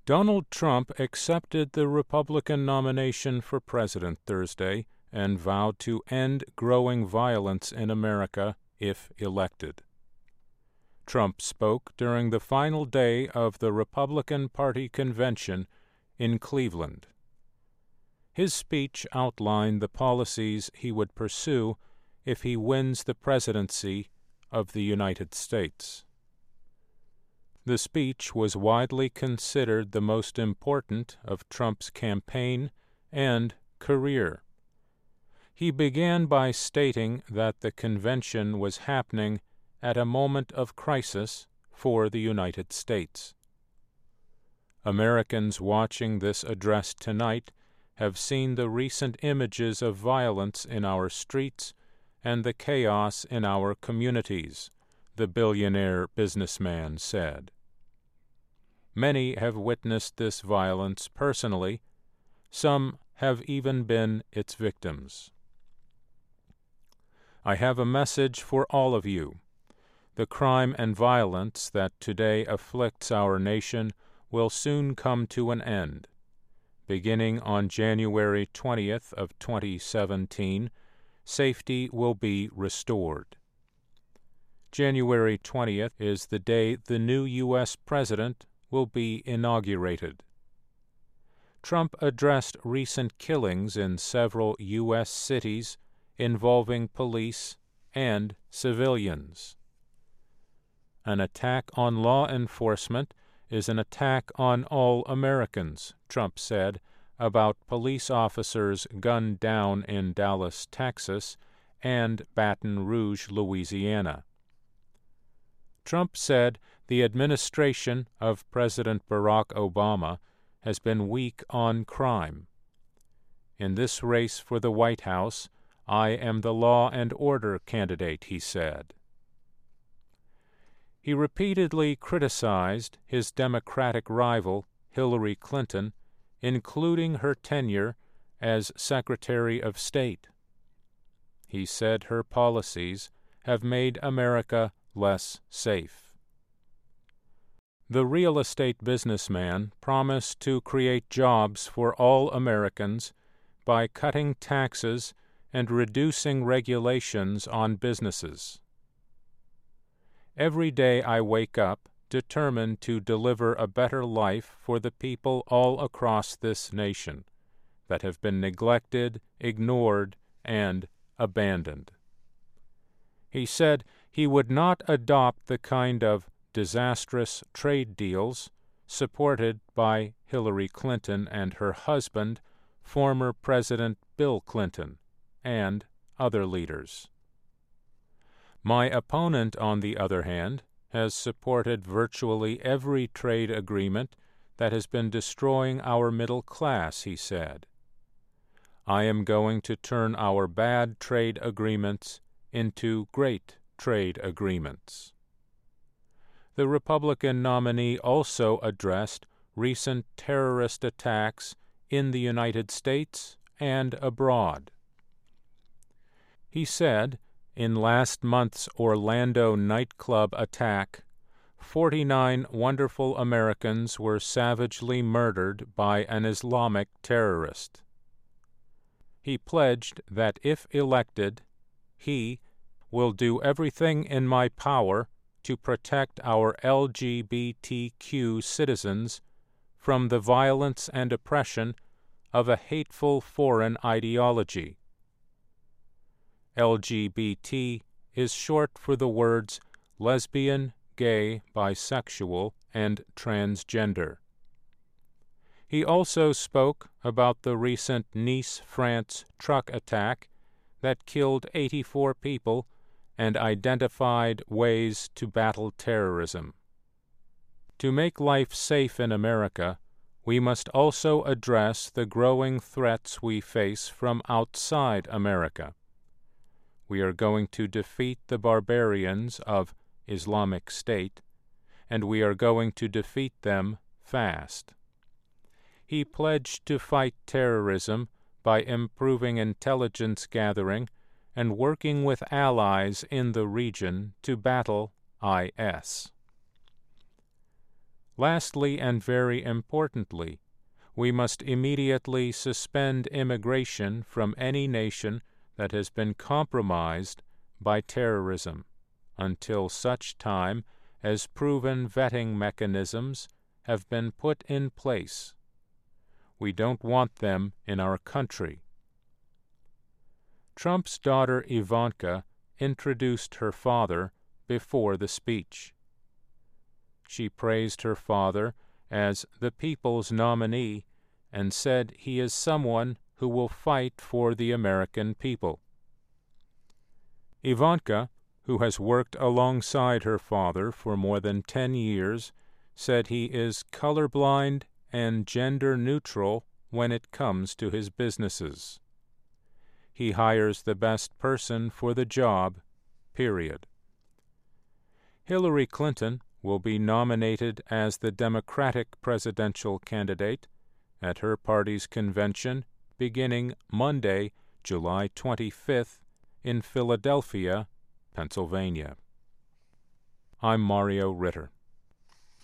Donald Trump accepted the Republican nomination for president Thursday and vowed to end growing violence in America if elected. Trump spoke during the final day of the Republican Party convention in Cleveland. His speech outlined the policies he would pursue if he wins the presidency of the United States. The speech was widely considered the most important of Trump's campaign and career. He began by stating that the convention was happening at a moment of crisis for the United States. Americans watching this address tonight have seen the recent images of violence in our streets and the chaos in our communities, the billionaire businessman said. Many have witnessed this violence personally. Some have even been its victims. I have a message for all of you. The crime and violence that today afflicts our nation will soon come to an end. Beginning on January 20th of 2017, safety will be restored. January 20th is the day the new U.S. President will be inaugurated. Trump addressed recent killings in several U.S. cities involving police and civilians. An attack on law enforcement is an attack on all Americans, Trump said about police officers gunned down in Dallas, Texas, and Baton Rouge, Louisiana. Trump said the administration of President Barack Obama has been weak on crime. In this race for the White House, I am the law and order candidate, he said. He repeatedly criticized his Democratic rival, Hillary Clinton, including her tenure as Secretary of State. He said her policies have made America less safe. The real estate businessman promised to create jobs for all Americans by cutting taxes and reducing regulations on businesses. Every day I wake up determined to deliver a better life for the people all across this nation that have been neglected, ignored, and abandoned. He said he would not adopt the kind of disastrous trade deals supported by Hillary Clinton and her husband, former President Bill Clinton, and other leaders. My opponent, on the other hand, has supported virtually every trade agreement that has been destroying our middle class, he said. I am going to turn our bad trade agreements into great trade agreements. The Republican nominee also addressed recent terrorist attacks in the United States and abroad. He said, in last month's Orlando nightclub attack, 49 wonderful Americans were savagely murdered by an Islamic terrorist. He pledged that if elected, he will do everything in my power to protect our LGBTQ citizens from the violence and oppression of a hateful foreign ideology. LGBT is short for the words lesbian, gay, bisexual, and transgender. He also spoke about the recent Nice, France truck attack that killed 84 people and identified ways to battle terrorism. To make life safe in America, we must also address the growing threats we face from outside America. We are going to defeat the barbarians of Islamic State, and we are going to defeat them fast. He pledged to fight terrorism by improving intelligence gathering and working with allies in the region to battle IS. Lastly, and very importantly, we must immediately suspend immigration from any nation that has been compromised by terrorism until such time as proven vetting mechanisms have been put in place. We don't want them in our country. Trump's daughter Ivanka introduced her father before the speech. She praised her father as the people's nominee and said he is someone who will fight for the American people. Ivanka, who has worked alongside her father for more than 10 years, said he is colorblind and gender-neutral when it comes to his businesses. He hires the best person for the job, period. Hillary Clinton will be nominated as the Democratic presidential candidate at her party's convention beginning Monday, July 25th, in Philadelphia, Pennsylvania. I'm Mario Ritter.